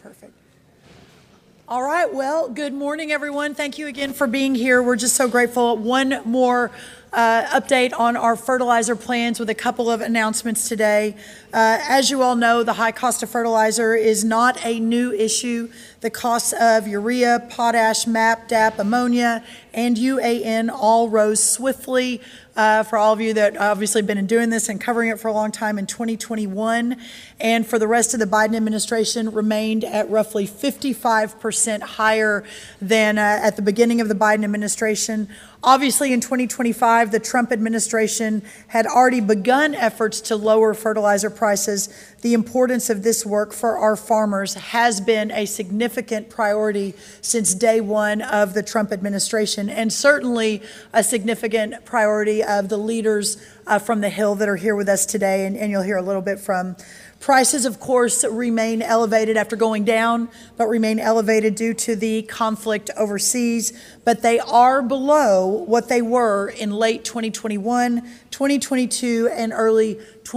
Perfect. All right, well, good morning, everyone. Thank you again for being here. We're just so grateful. One more update on our fertilizer plans with a couple of announcements today. As you all know, the high cost of fertilizer is not a new issue. The costs of urea, potash, MAP, DAP, ammonia, and UAN all rose swiftly for all of you that obviously have been doing this and covering it for a long time in 2021. And for the rest of the Biden administration, remained at roughly 55% higher than at the beginning of the Biden administration. Obviously, in 2025, the Trump administration had already begun efforts to lower fertilizer prices. The importance of this work for our farmers has been a significant priority since day one of the Trump administration, and certainly a significant priority of the leaders from the Hill that are here with us today, and you'll hear a little bit from. Prices, of course, remain elevated after going down, but remain elevated due to the conflict overseas. But they are below what they were in late 2021, 2022, and early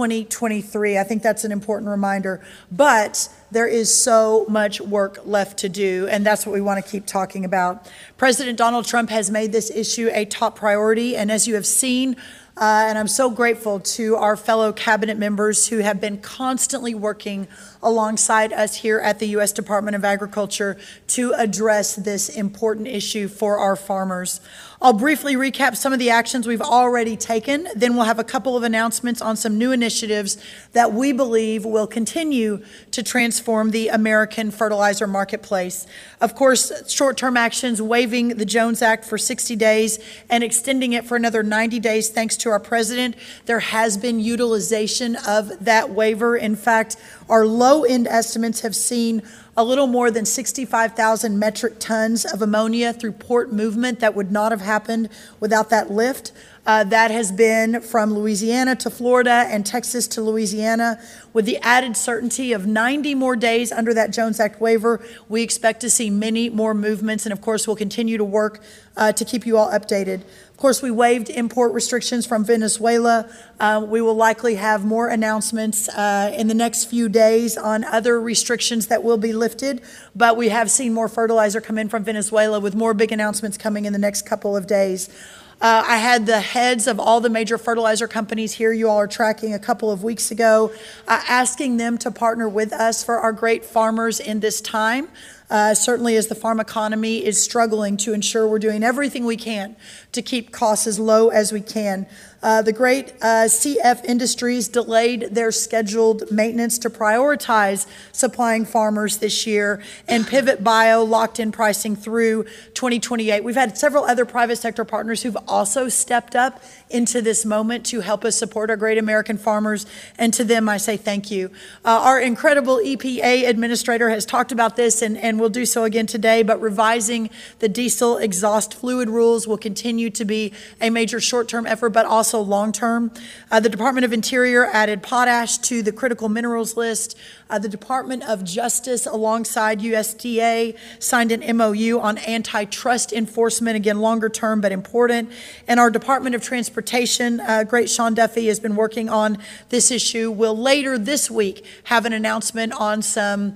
2023. I think that's an important reminder. But there is so much work left to do, and that's what we want to keep talking about. President Donald Trump has made this issue a top priority, and as you have seen, and I'm so grateful to our fellow cabinet members who have been constantly working alongside us here at the U.S. Department of Agriculture to address this important issue for our farmers. I'll briefly recap some of the actions we've already taken. Then we'll have a couple of announcements on some new initiatives that we believe will continue to transform the American fertilizer marketplace. Of course, short-term actions, waiving the Jones Act for 60 days and extending it for another 90 days thanks to our president. There has been utilization of that waiver. In fact, our low-end estimates have seen a little more than 65,000 metric tons of ammonia through port movement that would not have happened without that lift. That has been from Louisiana to Florida and Texas to Louisiana. With the added certainty of 90 more days under that Jones Act waiver, we expect to see many more movements. And of course, we'll continue to work to keep you all updated. Of course, we waived import restrictions from Venezuela. We will likely have more announcements in the next few days on other restrictions that will be lifted. But we have seen more fertilizer come in from Venezuela with more big announcements coming in the next couple of days. I had the heads of all the major fertilizer companies here you all are tracking a couple of weeks ago, asking them to partner with us for our great farmers in this time. Certainly as the farm economy is struggling to ensure we're doing everything we can to keep costs as low as we can. The great CF Industries delayed their scheduled maintenance to prioritize supplying farmers this year, and Pivot Bio locked in pricing through 2028. We've had several other private sector partners who've also stepped up into this moment to help us support our great American farmers, and to them I say thank you. Our incredible EPA administrator has talked about this and will do so again today, but revising the diesel exhaust fluid rules will continue to be a major short-term effort, but also long-term. The Department of Interior added potash to the critical minerals list. The Department of Justice, alongside USDA, signed an MOU on antitrust enforcement, again, longer term, but important. And our Department of Transportation, great Sean Duffy, has been working on this issue, will later this week have an announcement on some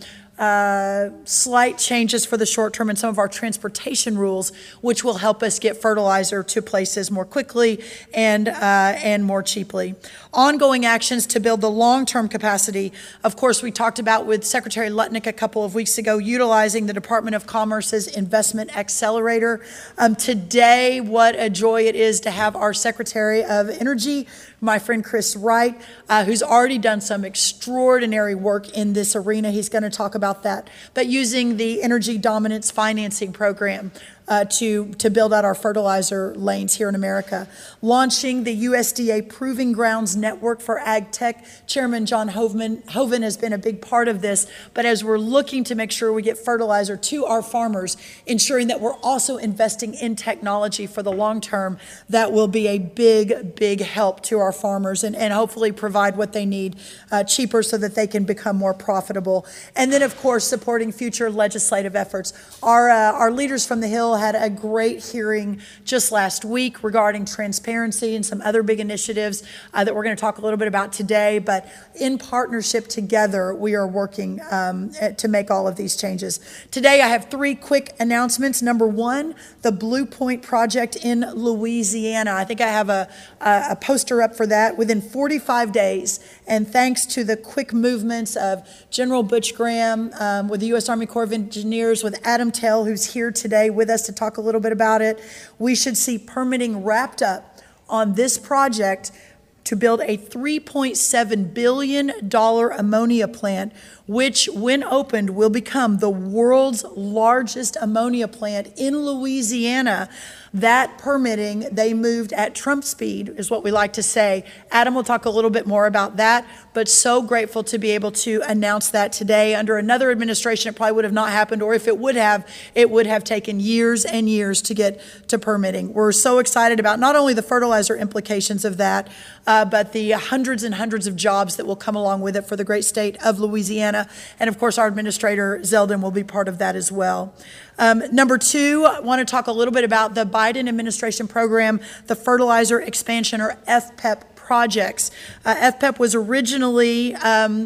slight changes for the short term in some of our transportation rules, which will help us get fertilizer to places more quickly and more cheaply. Ongoing actions to build the long-term capacity. Of course, we talked about with Secretary Lutnick a couple of weeks ago, utilizing the Department of Commerce's investment accelerator. Today, what a joy it is to have our Secretary of Energy, my friend Chris Wright, who's already done some extraordinary work in this arena. He's going to talk about that. But using the Energy Dominance Financing Program to build out our fertilizer lanes here in America. Launching the USDA Proving Grounds Network for Ag Tech. Chairman John Hoven has been a big part of this, but as we're looking to make sure we get fertilizer to our farmers, ensuring that we're also investing in technology for the long term, that will be a big, big help to our farmers and hopefully provide what they need cheaper so that they can become more profitable. And then, of course, supporting future legislative efforts. Our leaders from the Hill all had a great hearing just last week regarding transparency and some other big initiatives that we're going to talk a little bit about today. But in partnership together, we are working to make all of these changes. Today, I have three quick announcements. Number one, the Blue Point project in Louisiana. I think I have a poster up for that. Within 45 days, and thanks to the quick movements of General Butch Graham with the U.S. Army Corps of Engineers, with Adam Tell, who's here today with us to talk a little bit about it, we should see permitting wrapped up on this project to build a $3.7 billion ammonia plant, which, when opened, will become the world's largest ammonia plant in Louisiana. That permitting, they moved at Trump speed, is what we like to say. Adam will talk a little bit more about that, but so grateful to be able to announce that today. Under another administration, it probably would have not happened, or if it would have taken years and years to get to permitting. We're so excited about not only the fertilizer implications of that, but the hundreds and hundreds of jobs that will come along with it for the great state of Louisiana. And of course, our administrator, Zeldin, will be part of that as well. Number two, I want to talk a little bit about the Biden administration program, the Fertilizer Expansion, or FPEP projects. FPEP was originally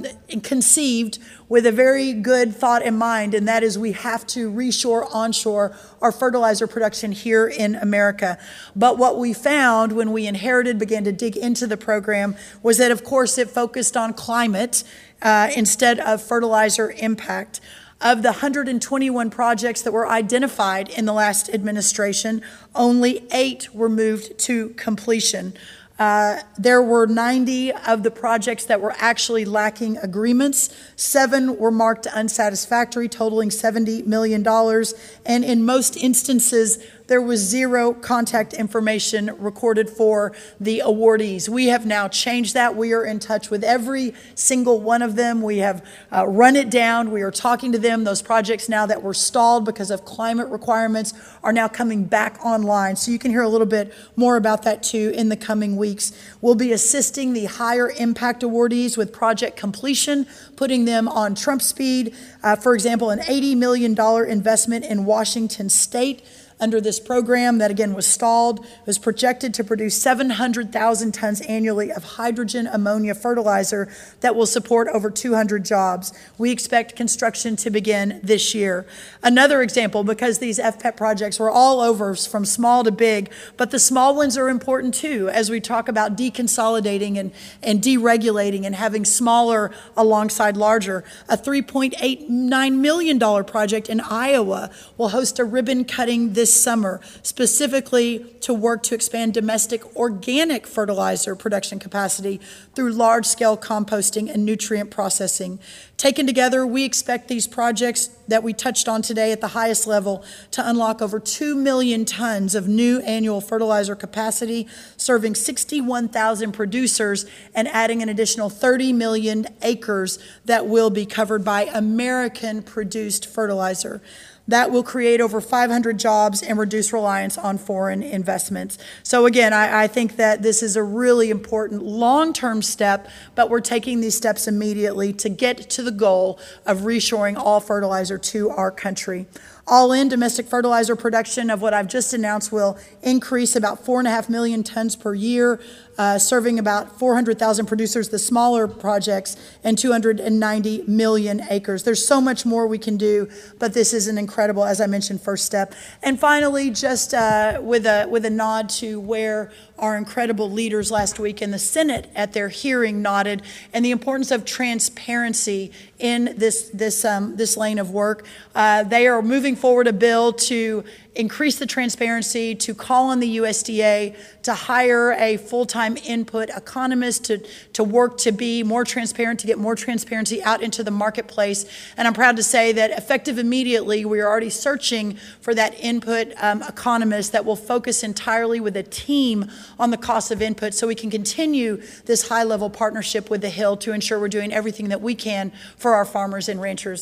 conceived with a very good thought in mind, and that is we have to reshore, onshore our fertilizer production here in America. But what we found when we began to dig into the program, was that, of course, it focused on climate instead of fertilizer impact. Of the 121 projects that were identified in the last administration, only 8 were moved to completion. There were 90 of the projects that were actually lacking agreements. 7 were marked unsatisfactory, totaling $70 million. And in most instances, there was 0 contact information recorded for the awardees. We have now changed that. We are in touch with every single one of them. We have run it down. We are talking to them. Those projects now that were stalled because of climate requirements are now coming back online. So you can hear a little bit more about that too in the coming weeks. We'll be assisting the higher impact awardees with project completion, putting them on Trump speed. For example, an $80 million investment in Washington State under this program that, again, was stalled, was projected to produce 700,000 tons annually of hydrogen ammonia fertilizer that will support over 200 jobs. We expect construction to begin this year. Another example, because these FPEP projects were all over from small to big, but the small ones are important too, as we talk about deconsolidating and deregulating and having smaller alongside larger. A $3.89 million project in Iowa will host a ribbon cutting this summer, specifically to work to expand domestic organic fertilizer production capacity through large-scale composting and nutrient processing. Taken together, we expect these projects that we touched on today at the highest level to unlock over 2 million tons of new annual fertilizer capacity, serving 61,000 producers and adding an additional 30 million acres that will be covered by American-produced fertilizer. That will create over 500 jobs and reduce reliance on foreign investments. So again, I think that this is a really important long-term step, but we're taking these steps immediately to get to the goal of reshoring all fertilizer to our country. All in, domestic fertilizer production of what I've just announced will increase about 4.5 million tons per year, serving about 400,000 producers, the smaller projects, and 290 million acres. There's so much more we can do, but this is an incredible, as I mentioned, first step. And finally, just with a nod to where our incredible leaders last week in the Senate at their hearing nodded, and the importance of transparency in this lane of work. They are moving forward a bill to increase the transparency, to call on the USDA to hire a full-time input economist to work to be more transparent, to get more transparency out into the marketplace. And I'm proud to say that effective immediately, we are already searching for that input economist that will focus entirely with a team on the cost of input, so we can continue this high-level partnership with the Hill to ensure we're doing everything that we can for our farmers and ranchers.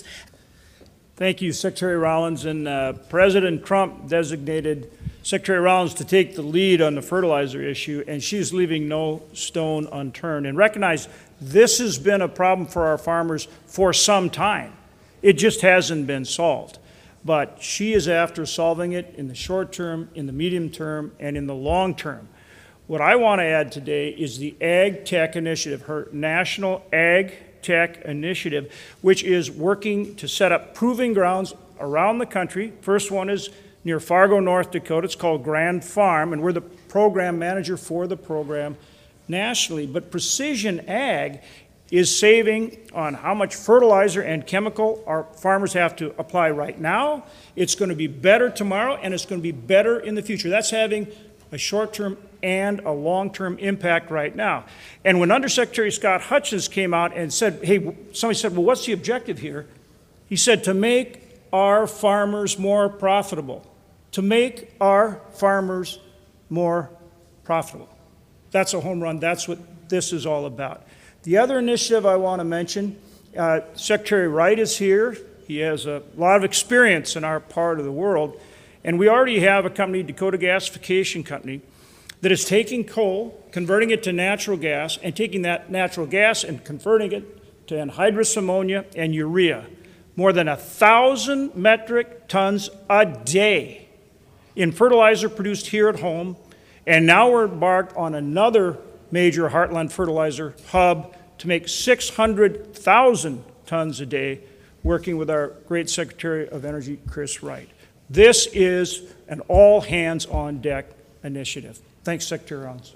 Thank you, Secretary Rollins. And President Trump designated Secretary Rollins to take the lead on the fertilizer issue, and she's leaving no stone unturned. And recognize this has been a problem for our farmers for some time. It just hasn't been solved. but she is after solving it in the short term, in the medium term, and in the long term. What I want to add today is the Ag Tech Initiative, her National Ag Tech Initiative, which is working to set up proving grounds around the country. First one is near Fargo, North Dakota. It's called Grand Farm, and we're the program manager for the program nationally. But Precision Ag is saving on how much fertilizer and chemical our farmers have to apply right now. It's going to be better tomorrow, and it's going to be better in the future. That's having a short-term and a long-term impact right now. And when Undersecretary Scott Hutchins came out and said, hey, somebody said, well, what's the objective here? He said, to make our farmers more profitable. To make our farmers more profitable. That's a home run. That's what this is all about. The other initiative I want to mention, Secretary Wright is here. He has a lot of experience in our part of the world. And we already have a company, Dakota Gasification Company, that is taking coal, converting it to natural gas, and taking that natural gas and converting it to anhydrous ammonia and urea. More than 1,000 metric tons a day in fertilizer produced here at home. And now we're embarked on another major Heartland fertilizer hub to make 600,000 tons a day, working with our great Secretary of Energy, Chris Wright. This is an all-hands-on-deck initiative. Thanks, Secretary Rollins.